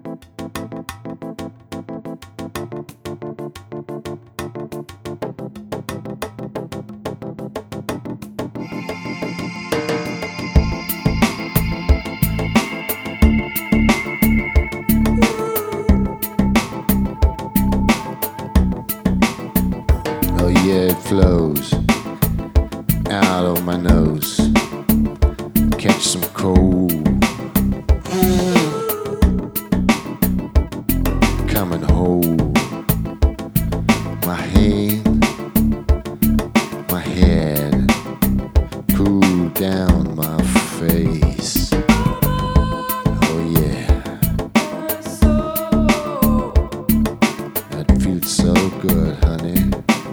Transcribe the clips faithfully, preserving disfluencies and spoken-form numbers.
Oh yeah, it flows out of my nose. Catch some cold. Come and hold my hand, my head, cool down my face. Oh yeah, that feels so good, honey.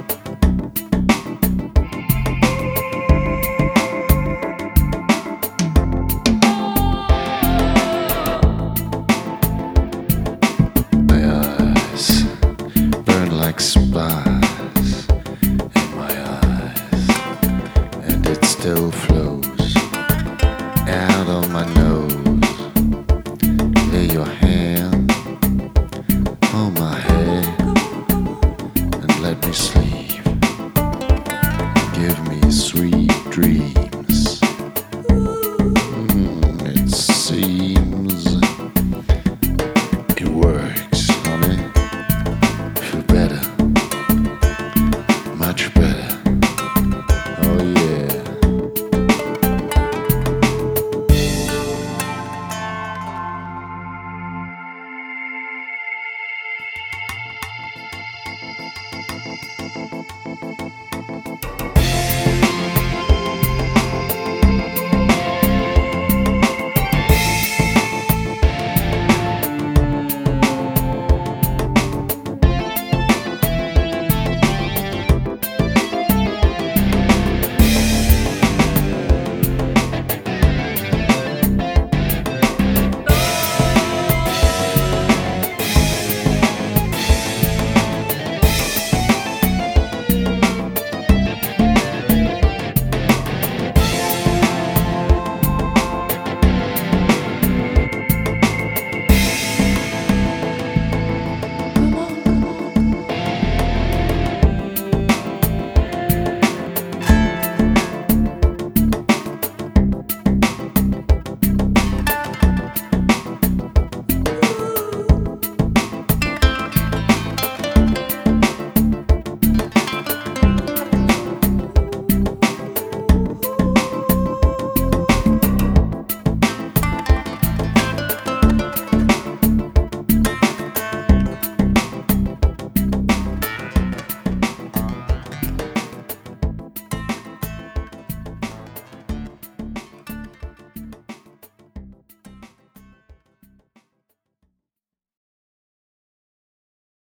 Like spies in my eyes, and it still flows out of my nose.